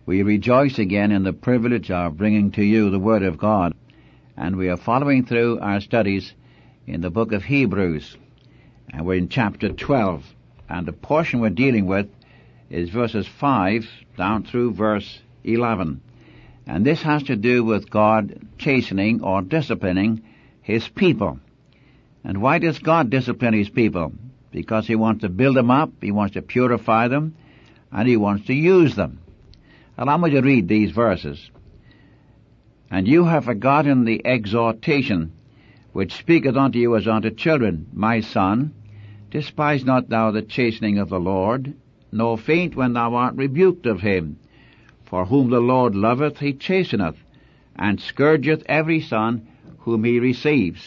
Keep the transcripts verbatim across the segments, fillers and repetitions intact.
We rejoice again in the privilege of bringing to you the Word of God, and we are following through our studies in the book of Hebrews, and we're in chapter twelve, and the portion we're dealing with is verses five down through verse eleven, and this has to do with God chastening or disciplining His people. And why does God discipline His people? Because He wants to build them up, He wants to purify them, and He wants to use them. Allow me to read these verses. And you have forgotten the exhortation which speaketh unto you as unto children. My son, despise not thou the chastening of the Lord, nor faint when thou art rebuked of him. For whom the Lord loveth, he chasteneth, and scourgeth every son whom he receives.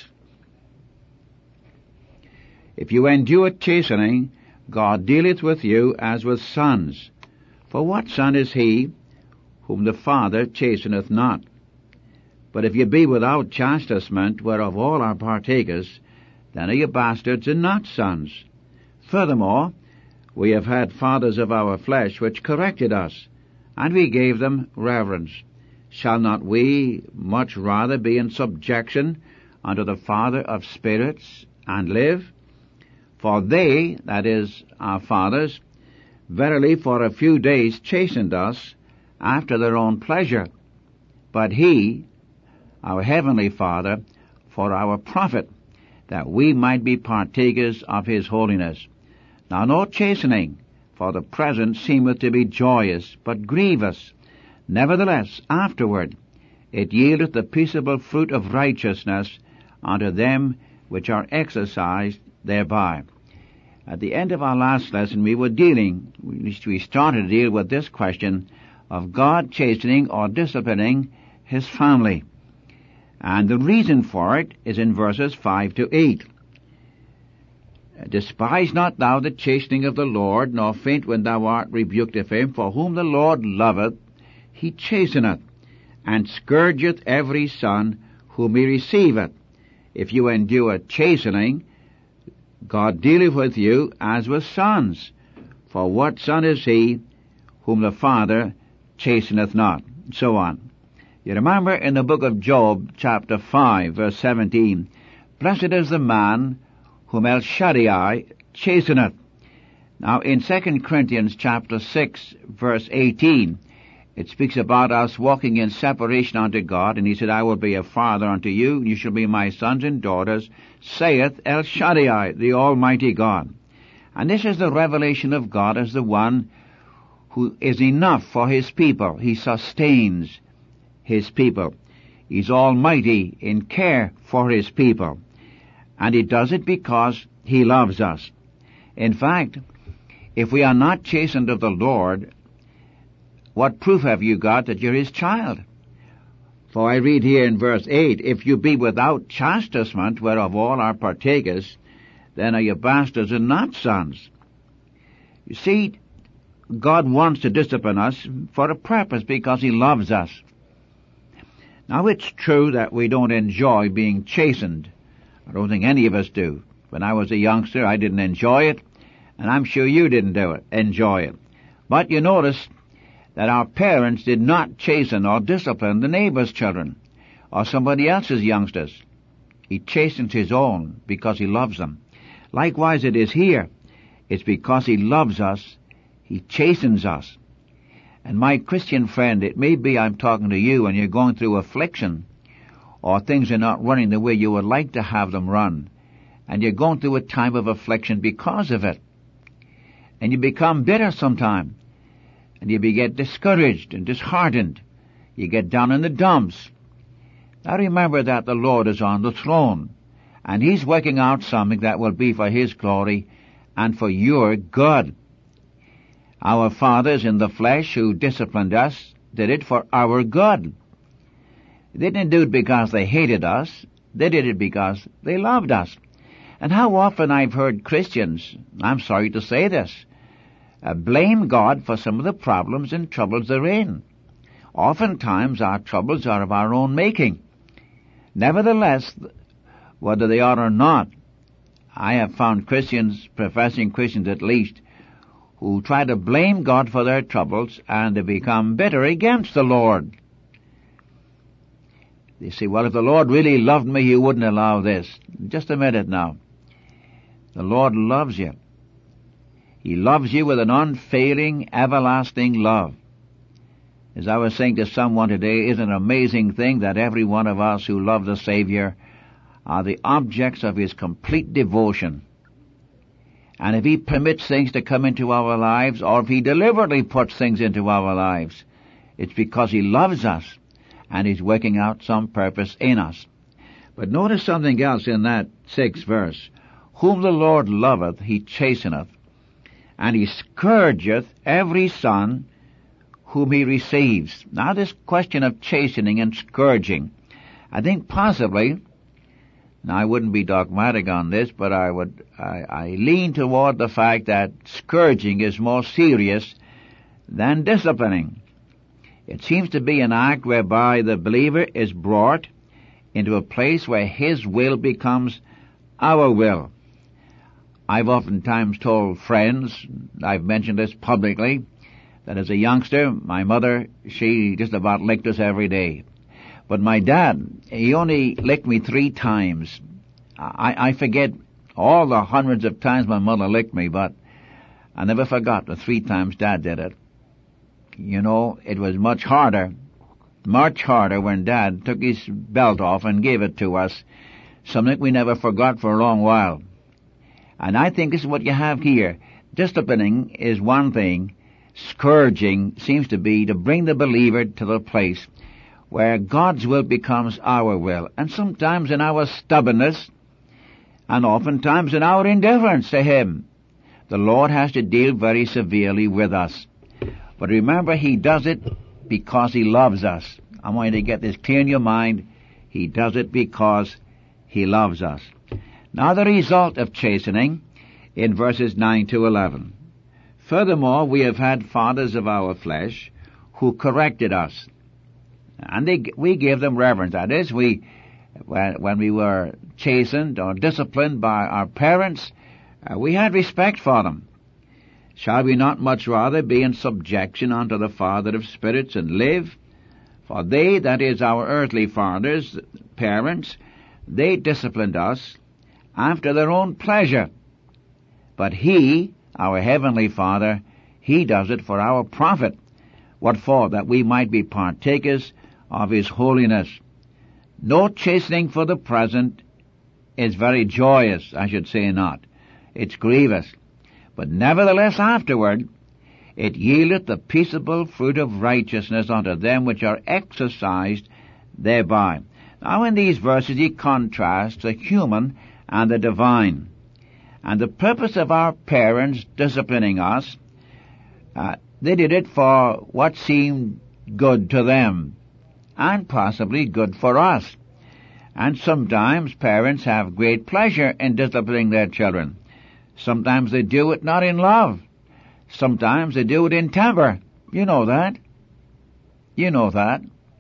If you endure chastening, God dealeth with you as with sons. For what son is he whom the Father chasteneth not? But if ye be without chastisement, whereof all are partakers, then are ye bastards and not sons. Furthermore, we have had fathers of our flesh which corrected us, and we gave them reverence. Shall not we much rather be in subjection unto the Father of spirits, and live? For they, that is, our fathers, verily for a few days chastened us after their own pleasure, but He, our heavenly Father, for our profit, that we might be partakers of His holiness. Now no chastening for the present seemeth to be joyous, but grievous. Nevertheless, afterward it yieldeth the peaceable fruit of righteousness unto them which are exercised thereby. At the end of our last lesson, we were dealing, we started to deal with this question of God chastening or disciplining His family. And the reason for it is in verses five to eight. Despise not thou the chastening of the Lord, nor faint when thou art rebuked of him, for whom the Lord loveth, he chasteneth, and scourgeth every son whom he receiveth. If you endure chastening, God dealeth with you as with sons. For what son is he whom the Father chasteneth not? So on. You remember in the book of Job, chapter five, verse seventeen, blessed is the man whom El Shaddai chasteneth. Now in Second Corinthians chapter six, verse eighteen, it speaks about us walking in separation unto God, and he said, I will be a father unto you, and you shall be my sons and daughters, saith El Shaddai, the Almighty God. And this is the revelation of God as the one who is enough for His people. He sustains His people. He's almighty in care for His people. And He does it because He loves us. In fact, if we are not chastened of the Lord, what proof have you got that you're His child? For I read here in verse eight, if you be without chastisement, whereof all are partakers, then are you bastards and not sons. You see, God wants to discipline us for a purpose, because He loves us. Now it's true that we don't enjoy being chastened. I don't think any of us do. When I was a youngster, I didn't enjoy it, and I'm sure you didn't do it, enjoy it. But you notice that our parents did not chasten or discipline the neighbor's children or somebody else's youngsters. He chastens His own because He loves them. Likewise it is here. It's because He loves us, He chastens us. And my Christian friend, it may be I'm talking to you and you're going through affliction, or things are not running the way you would like to have them run, and you're going through a time of affliction because of it. And you become bitter sometime. And you get discouraged and disheartened. You get down in the dumps. Now remember that the Lord is on the throne, and He's working out something that will be for His glory and for your good. Our fathers in the flesh who disciplined us did it for our good. They didn't do it because they hated us. They did it because they loved us. And how often I've heard Christians, I'm sorry to say this, Uh, blame God for some of the problems and troubles they're in. Oftentimes our troubles are of our own making. Nevertheless, whether they are or not, I have found Christians, professing Christians at least, who try to blame God for their troubles and to become bitter against the Lord. They say, well, if the Lord really loved me, He wouldn't allow this. Just a minute now. The Lord loves you. He loves you with an unfailing, everlasting love. As I was saying to someone today, isn't it an amazing thing that every one of us who love the Savior are the objects of His complete devotion. And if He permits things to come into our lives, or if He deliberately puts things into our lives, it's because He loves us, and He's working out some purpose in us. But notice something else in that sixth verse. Whom the Lord loveth, He chasteneth, and He scourgeth every son whom He receives. Now this question of chastening and scourging, I think possibly, now I wouldn't be dogmatic on this, but I would, I, I lean toward the fact that scourging is more serious than disciplining. It seems to be an act whereby the believer is brought into a place where his will becomes our will. I've oftentimes told friends, I've mentioned this publicly, that as a youngster, my mother, she just about licked us every day. But my dad, he only licked me three times. I, I forget all the hundreds of times my mother licked me, but I never forgot the three times Dad did it. You know, it was much harder, much harder when Dad took his belt off and gave it to us, something we never forgot for a long while. And I think this is what you have here. Disciplining is one thing. Scourging seems to be to bring the believer to the place where God's will becomes our will. And sometimes in our stubbornness, and oftentimes in our indifference to Him, the Lord has to deal very severely with us. But remember, He does it because He loves us. I want you to get this clear in your mind. He does it because He loves us. Now the result of chastening in verses nine to eleven. Furthermore, we have had fathers of our flesh who corrected us. And they, we gave them reverence. That is, we, when, when we were chastened or disciplined by our parents, uh, we had respect for them. Shall we not much rather be in subjection unto the Father of spirits and live? For they, that is our earthly fathers, parents, they disciplined us after their own pleasure. But He, our heavenly Father, He does it for our profit. What for? That we might be partakers of His holiness. No chastening for the present is very joyous, I should say not. It's grievous. But nevertheless afterward, it yieldeth the peaceable fruit of righteousness unto them which are exercised thereby. Now in these verses he contrasts the human and the divine. And the purpose of our parents disciplining us, uh, they did it for what seemed good to them, and possibly good for us. And sometimes parents have great pleasure in disciplining their children. Sometimes they do it not in love. Sometimes they do it in temper. You know that. You know that.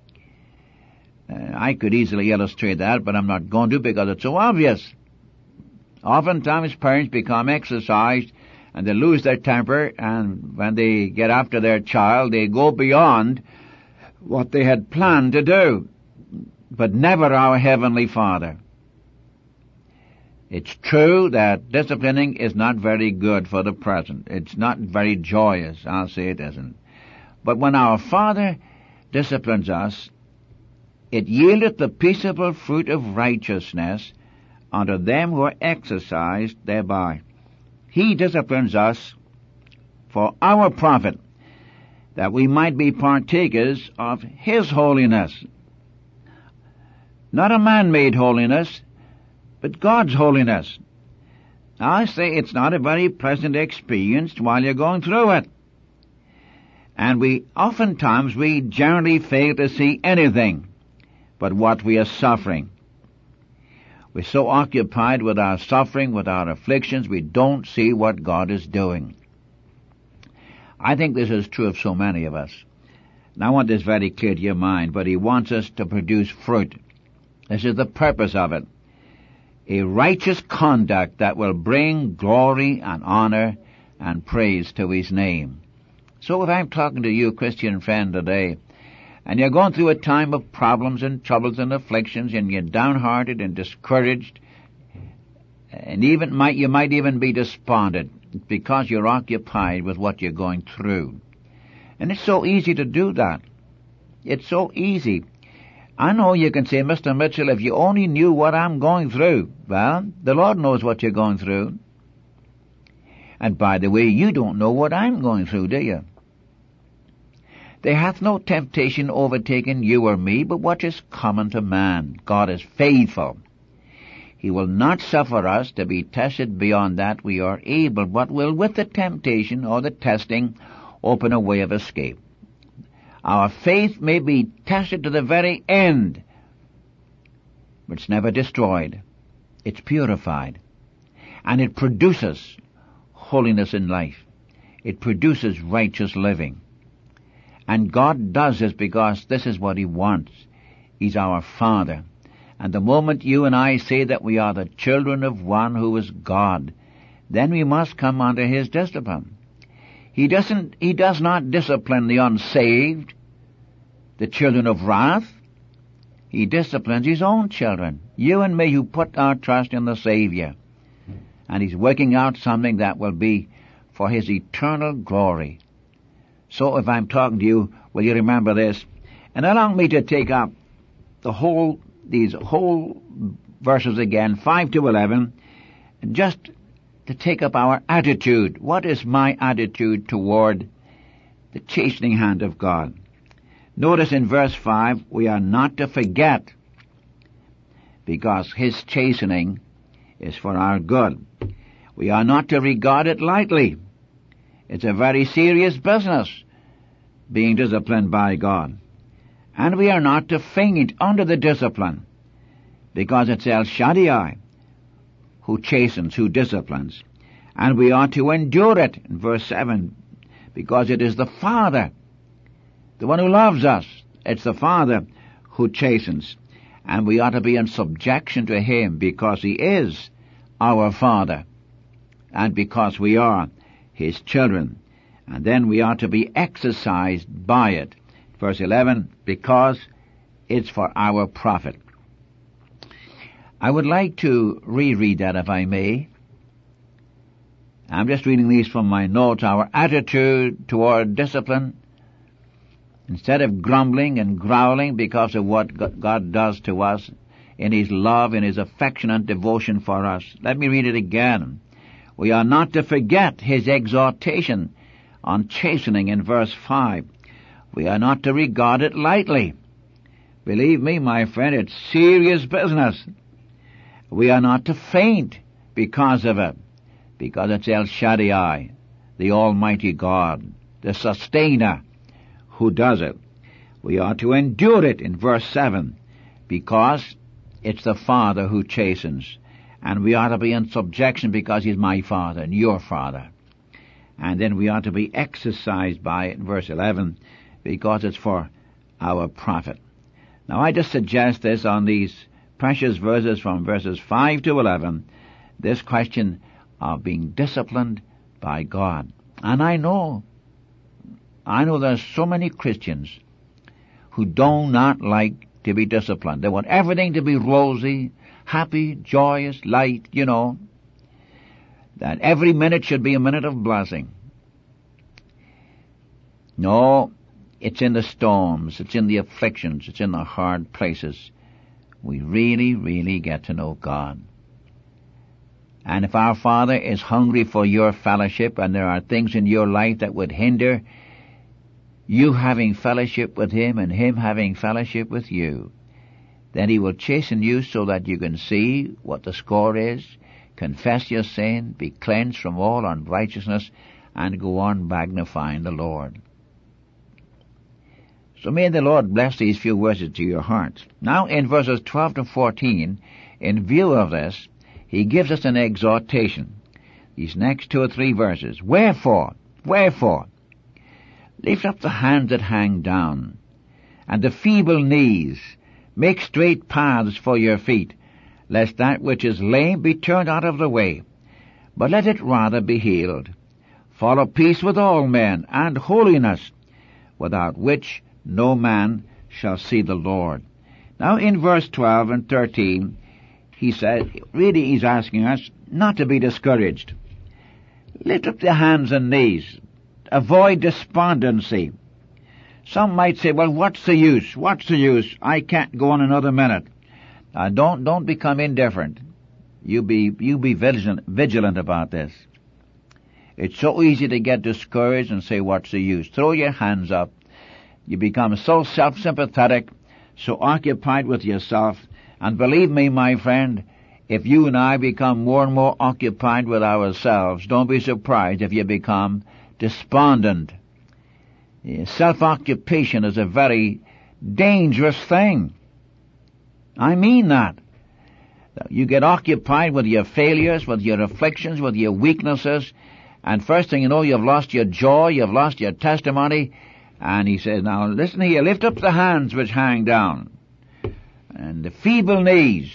Uh, I could easily illustrate that, but I'm not going to because it's so obvious. Oftentimes parents become exercised and they lose their temper, and when they get after their child, they go beyond what they had planned to do. But never our Heavenly Father. It's true that disciplining is not very good for the present. It's not very joyous. I'll say it isn't. But when our Father disciplines us, it yieldeth the peaceable fruit of righteousness unto them who are exercised thereby. He disciplines us for our profit, that we might be partakers of His holiness. Not a man-made holiness, but God's holiness. Now I say it's not a very pleasant experience while you're going through it. And we, oftentimes, we generally fail to see anything but what we are suffering. We're so occupied with our suffering, with our afflictions, we don't see what God is doing. I think this is true of so many of us. And I want this very clear to your mind, but He wants us to produce fruit. This is the purpose of it. A righteous conduct that will bring glory and honor and praise to his name. So if I'm talking to you, Christian friend, today, and you're going through a time of problems and troubles and afflictions, and you're downhearted and discouraged, and even might you might even be despondent because you're occupied with what you're going through. And it's so easy to do that. It's so easy. I know you can say, Mister Mitchell, if you only knew what I'm going through. Well, the Lord knows what you're going through. And by the way, you don't know what I'm going through, do you? There hath no temptation overtaken you or me, but what is common to man. God is faithful. He will not suffer us to be tested beyond that we are able, but will with the temptation or the testing open a way of escape. Our faith may be tested to the very end, but it's never destroyed. It's purified. And it produces holiness in life. It produces righteous living. And God does this because this is what He wants. He's our Father. And the moment you and I say that we are the children of one who is God, then we must come under His discipline. He doesn't, He does not discipline the unsaved, the children of wrath. He disciplines His own children, you and me, who put our trust in the Savior. And He's working out something that will be for His eternal glory. So if I'm talking to you, will you remember this? And allow me to take up the whole, these whole verses again, five to eleven, just to take up our attitude. What is my attitude toward the chastening hand of God? Notice in verse five, we are not to forget, because His chastening is for our good. We are not to regard it lightly. It's a very serious business, being disciplined by God. And we are not to faint under the discipline, because it's El Shaddai who chastens, who disciplines. And we are to endure it, in verse seven, because it is the Father, the one who loves us. It's the Father who chastens. And we are to be in subjection to Him, because He is our Father, and because we are His children. And then we are to be exercised by it. Verse eleven, because it's for our profit. I would like to reread that, if I may. I'm just reading these from my notes. Our attitude toward discipline, instead of grumbling and growling because of what God does to us in His love, in His affectionate devotion for us. Let me read it again. We are not to forget His exhortation on chastening in verse five. We are not to regard it lightly. Believe me, my friend, it's serious business. We are not to faint because of it, because it's El Shaddai, the Almighty God, the Sustainer, who does it. We are to endure it in verse seven, because it's the Father who chastens. And we are to be in subjection because He's my Father and your Father. And then we are to be exercised by it in verse eleven, because it's for our profit. Now I just suggest this on these precious verses from verses five to eleven, this question of being disciplined by God. And I know, I know there's so many Christians who do not like to be disciplined. They want everything to be rosy, happy, joyous, light, you know. That every minute should be a minute of blessing. No, it's in the storms, it's in the afflictions, it's in the hard places we really, really get to know God. And if our Father is hungry for your fellowship, and there are things in your life that would hinder you having fellowship with Him and Him having fellowship with you, then He will chasten you so that you can see what the score is, confess your sin, be cleansed from all unrighteousness, and go on magnifying the Lord. So may the Lord bless these few verses to your hearts. Now in verses twelve to fourteen, in view of this, He gives us an exhortation. These next two or three verses. Wherefore, wherefore, lift up the hands that hang down, and the feeble knees, make straight paths for your feet, lest that which is lame be turned out of the way, but let it rather be healed. Follow peace with all men, and holiness, without which no man shall see the Lord. Now in verse twelve and thirteen, he said, really he's asking us not to be discouraged. Lift up the hands and knees. Avoid despondency. Some might say, well, what's the use? What's the use? I can't go on another minute. Now, don't, don't become indifferent. You be, you be vigilant, vigilant about this. It's so easy to get discouraged and say, what's the use? Throw your hands up. You become so self-sympathetic, so occupied with yourself. And believe me, my friend, if you and I become more and more occupied with ourselves, don't be surprised if you become despondent. Self-occupation is a very dangerous thing. I mean that. You get occupied with your failures, with your afflictions, with your weaknesses, and first thing you know, you've lost your joy, you've lost your testimony. And he says, now listen here, lift up the hands which hang down, and the feeble knees.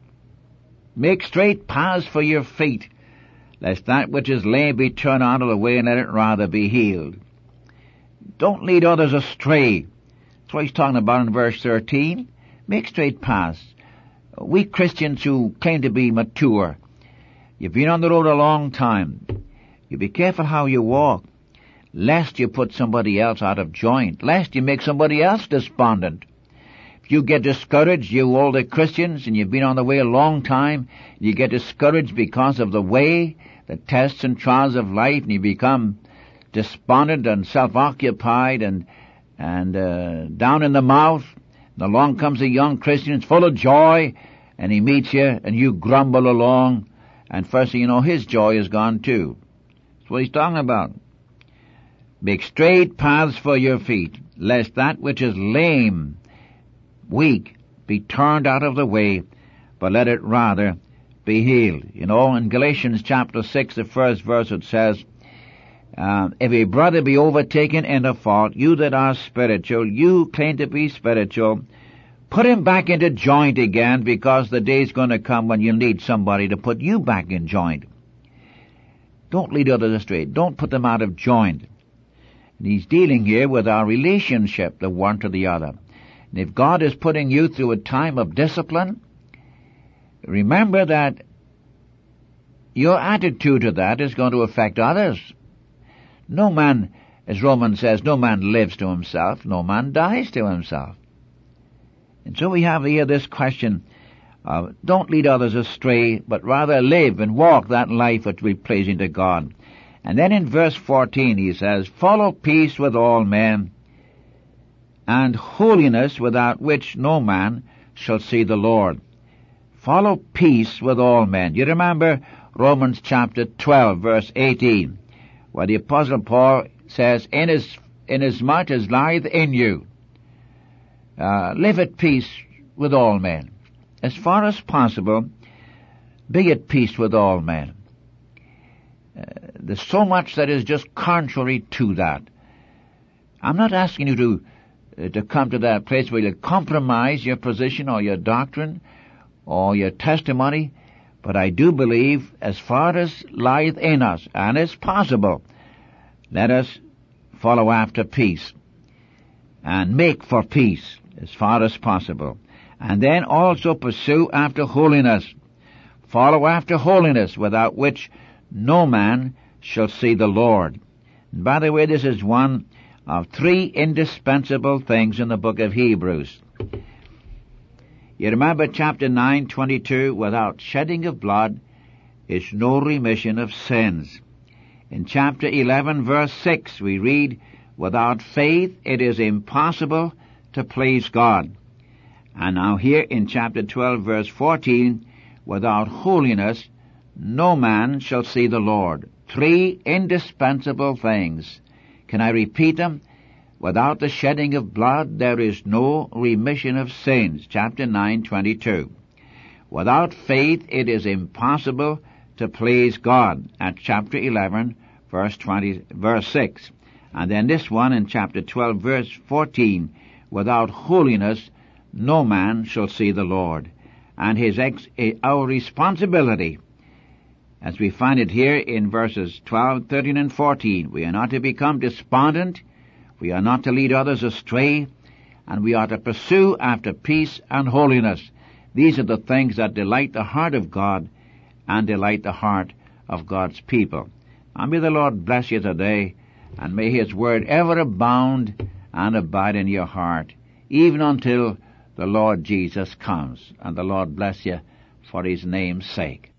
Make straight paths for your feet, lest that which is lame be turned out of the way, and let it rather be healed. Don't lead others astray. That's what he's talking about in verse thirteen. Make straight paths. We Christians who claim to be mature, you've been on the road a long time. You be careful how you walk, lest you put somebody else out of joint, lest you make somebody else despondent. If you get discouraged, you older Christians, and you've been on the way a long time, you get discouraged because of the way, the tests and trials of life, and you become despondent and self-occupied and and uh, down in the mouth. And along comes a young Christian, full of joy, and he meets you, and you grumble along, and first thing you know, his joy is gone too. That's what he's talking about. Make straight paths for your feet, lest that which is lame, weak, be turned out of the way, but let it rather be healed. You know, in Galatians chapter six, the first verse, it says, uh, if a brother be overtaken in a fault, you that are spiritual, you claim to be spiritual, put him back into joint again, because the day's going to come when you'll need somebody to put you back in joint. Don't lead others astray. Don't put them out of joint. And he's dealing here with our relationship, the one to the other. And if God is putting you through a time of discipline, remember that your attitude to that is going to affect others. No man, as Romans says, no man lives to himself, no man dies to himself. And so we have here this question of don't lead others astray, but rather live and walk that life which will be pleasing to God. And then in verse fourteen he says, follow peace with all men, and holiness, without which no man shall see the Lord. Follow peace with all men. You remember Romans chapter twelve, verse eighteen, where the Apostle Paul says, in as, in as much as lieth in you, uh, live at peace with all men. As far as possible, be at peace with all men. Uh, there's so much that is just contrary to that. I'm not asking you to uh, to come to that place where you compromise your position or your doctrine or your testimony, but I do believe, as far as lieth in us, and as possible, let us follow after peace and make for peace as far as possible. And then also pursue after holiness. Follow after holiness, without which no man shall see the Lord. And by the way, this is one of three indispensable things in the book of Hebrews. You remember chapter nine, twenty-two, without shedding of blood is no remission of sins. In chapter eleven, verse six, we read, without faith it is impossible to please God. And now here in chapter twelve, verse fourteen, without holiness no man shall see the Lord. Three indispensable things. Can I repeat them? Without the shedding of blood there is no remission of sins. Chapter nine, twenty-two. Without faith it is impossible to please God. At chapter eleven, verse twenty, verse six. And then this one in chapter twelve, verse fourteen. Without holiness no man shall see the Lord. And his ex, our responsibility as we find it here in verses twelve, thirteen, and fourteen. We are not to become despondent, we are not to lead others astray, and we are to pursue after peace and holiness. These are the things that delight the heart of God and delight the heart of God's people. And may the Lord bless you today, and may His word ever abound and abide in your heart, even until the Lord Jesus comes. And the Lord bless you for His name's sake.